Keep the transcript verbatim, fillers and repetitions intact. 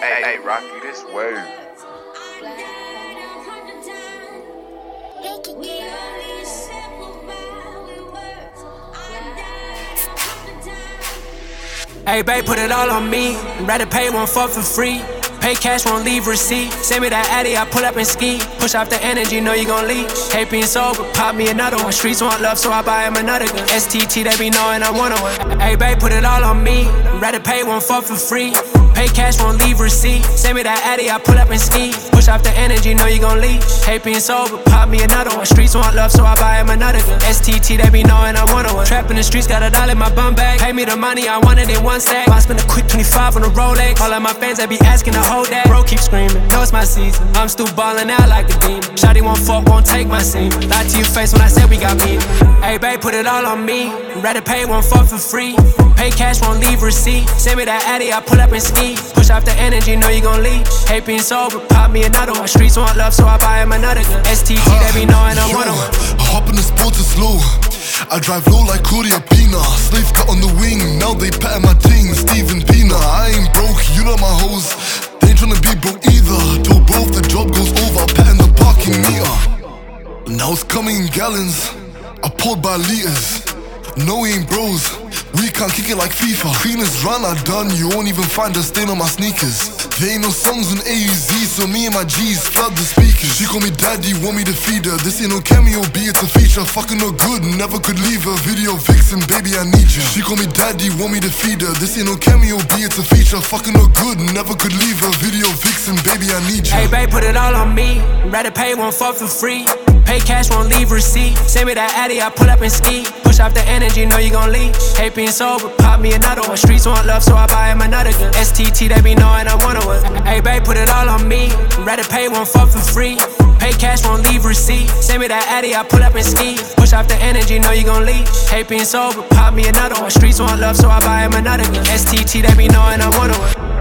Hey, hey, Rocky, this word. Hey, babe, put it all on me. Rather pay one fuck for free. Pay cash, won't leave receipt. Send me that addy, I pull up and ski. Push off the energy, know you gon' leave. Hate being sober, pop me another one. Streets want love, so I buy him another gun. S T T, they be knowing I want one. Hey, babe, put it all on me. Rather pay one fuck for free. Pay cash, won't leave receipt. Send me that addy, I pull up and ski. Push off the energy, know you gon' leave. Hate being sober, pop me another one. Streets want love, so I buy him another gun. S T T, they be knowing I want one. Trap in the streets, got a dollar in my bum bag. Pay me the money, I want it in one stack. I spend a quick twenty-five on a Rolex. All of my fans, they be asking to hold that. Bro, keep screaming, know it's my season. I'm still ballin' out like a demon. Shawty won't fuck, won't take my scene. Lie to your face when I said we got beat. Hey, babe, put it all on me. Rather pay one fuck for free. Pay cash, won't leave receipt. Send me that addy, I pull up and ski. Push off the energy, know you gon' leave. Hate being sober, pop me another one. Streets want love, so I buy him another gun. S T T, they be knowing I want one. I hop in the sport to slow. I drive low like Claudia Pina. Slave cut on the wing, now they patting my ting. Steven Pina, I ain't broke, you know my hoes. They ain't tryna be broke either. Told bro if the job goes over, patting the parking meter. Now it's coming in gallons, I poured by liters. No, we ain't bros, we can't kick it like FIFA. Cleaners run, I done, you won't even find a stain on my sneakers. There ain't no songs on A U Z, so me and my G's flood the speakers. She call me daddy, want me to feed her. This ain't no cameo, be it's a feature. Fucking no good, never could leave her. Video vixen, baby, I need you. She call me daddy, want me to feed her. This ain't no cameo, be it's a feature. Fucking no good, never could leave her. Video vixen, baby, I need you. Hey, babe, put it all on me. Rather pay one fuck for free. Pay cash, won't leave receipt. Send me that addy, I pull up and ski. Push off the energy, know you gon' leave. Hate being sober, pop me another one. Streets want love, so I buy him another gun. S T T, they be knowing I want one. Hey, babe, put it all on me. Rather pay one fuck for free. Pay cash, won't leave receipt. Send me that addy, I pull up and ski. Push off the energy, know you gon' leave. Hate being sober, pop me another one. Streets want love, so I buy him another gun. S T T, they be knowing I want one.